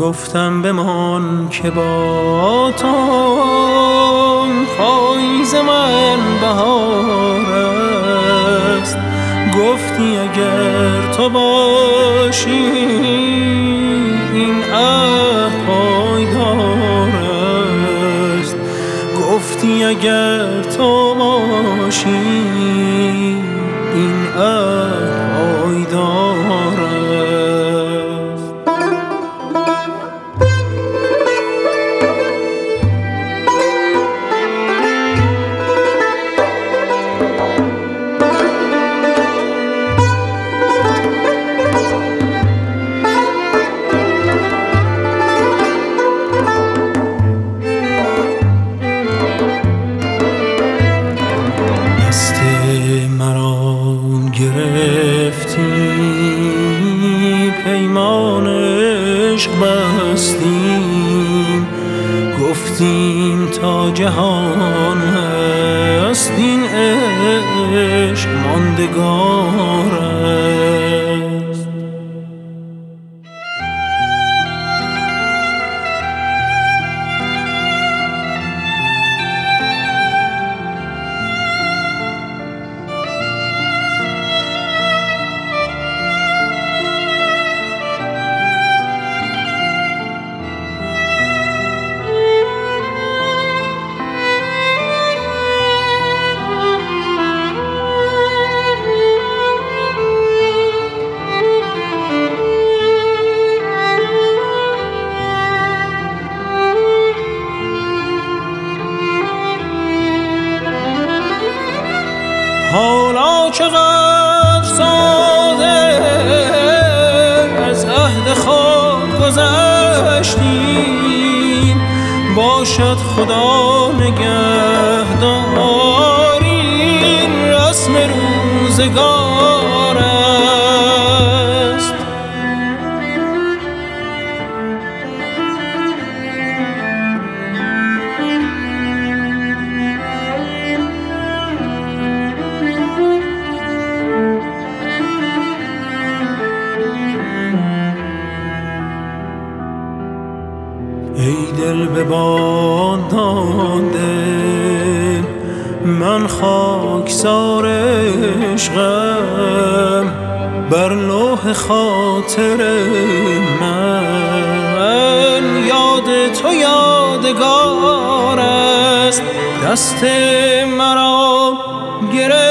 گفتم بمان که با تو پاییز من بهار است. گفتی اگر تو باشی این عهد پایدار است. گفتی اگر تو باشی این عهد پایدار است. گرفتی پیمان عشق بستیم. گفتیم تا جهان هست این عشق ماندگار است. حالا چقدر ساده از عهد خود گذشتیم. باشد خدا نگهدار این رسم روزگار است. ای دل به باد داده من خاکسار عشقم. بر لوح خاطر من یاد تو یادگار است. دست مرا گرفت